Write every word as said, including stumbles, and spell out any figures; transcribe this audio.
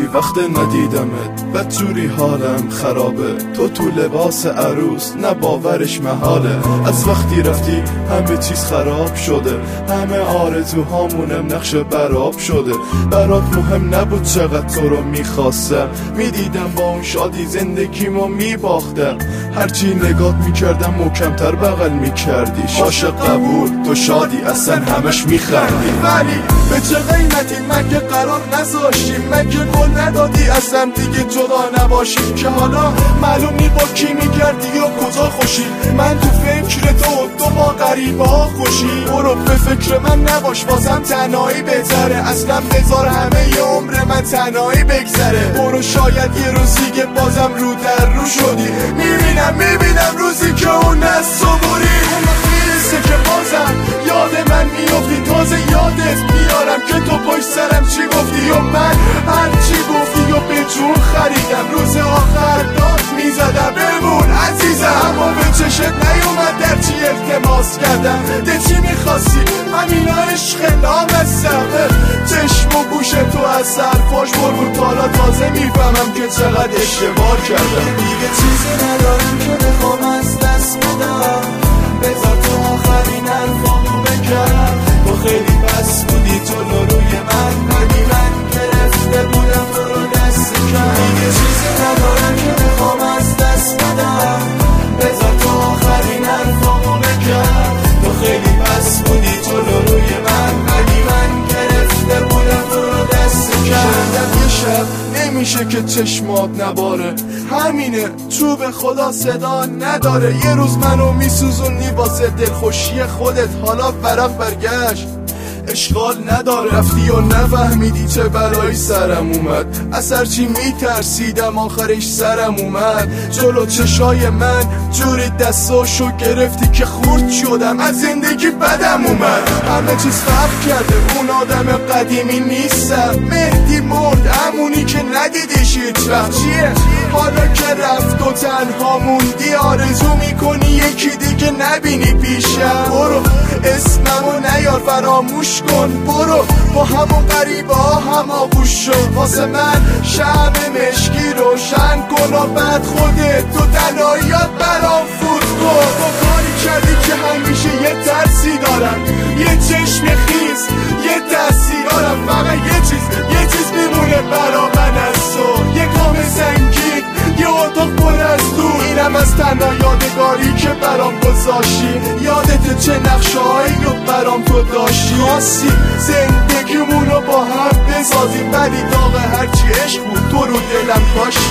خیلی وقت ندیدمت، بدجوری حالم خرابه، تو تو لباس عروس نه باورش محاله. از وقتی رفتی همه چیز خراب شده، همه آرزوهامونم نقش براب شده. برات مهم نبود چقدر تو رو میخواستم، میدیدم با اون شادی زندگیمو میباختم. هرچی نگات میکردم محکمتر بغل میکردی، عاشق قبول تو شادی اصلا همش میخندی. ولی به چه قیمتی مگه قرار نذاشتیم، مگه قول ندادی اصلا دیگه جدا نباشیم، که حالا معلوم نی با کی میگردی و کجا خوشی. من تو فکر تو تو با غریبه ها خوشی، برو به فکر من نباش بازم تنهایی بهتره، اصلا بذار همه ی عمر من تنهایی بگذره. برو شاید یه روزی که بازم رو در رو شدی، میبینم میبینم روزی که اون از صبوری میرسه که بازم یاد من میافتی، تازه یادت بیارم که تو پشت سرم چی گفتی و من هر چی گفتی و به جون خریدم. روز آخر داد میزدم بمون عزیزم، اما به چشت نیومد در چی التماس کردم. ده چی میخواستی همینا عشق نامستم، چشم و گوش تو از سرفاش برگو تالا تازه میفهمم که چقدر اشتباه کردم. دیگه چیزی ندارم که بخوام از دست بدم، بذار تو آخرین حرفامو بگم. تو خیلی بس بودی جلو روی من، ولی من گرفته بودم تو رو دست کم. دیگه چیزی ندارم که بخوام از دست بدم، بذار تو آخرین حرفامو بگم. تو خیلی بس بودی جلو روی من، ولی من گرفته بودم تو رو دست کم. یه شب نمیشه که چشمات نباره، همینه چوب خدا صدا نداره. یه روز منو میسوزونی واسه دلخوشی خودت، حالا ورق برگشت اشغال نداره. رفتی و نفهمیدی چه بلایی سرم اومد، از هرچی میترسیدم آخرش سرم اومد. جلو چشای من جوری دستاشو گرفتی که خورد شدم، از زندگی بدم اومد. همه چیز فرق کرده، اون آدم قدیمی نیستم. مهدی مرد همونی که ندیدیش هیچ وقت. چیه حالا که رفت و تنها موندی، آرزو میکنی یکی دیگه نبینی پیشم. برو اسممو نیار فراموش کن، برو با همون غریبه ها هم آغوش شو. واسه من شب مشکی روشن کن و بعد خودت تو تنهاییات برام فوت کن. تو کاری کردی که همیشه یه ترسی دارم، یه چشم خیز یه ترسی دارم. فقط یه چیز یه چیز میمونه برا من از تو، یه کام سنگین یه اتاق پر از دور. اینم از تنها یادگاری که برام گذاشتی، یادت چه نقشه‌هایی رو برام تو داشتی. خواستی زندگیمونو با هم بسازی، ولی داغ هرچی عشق بود تو رو دلم کاشتی.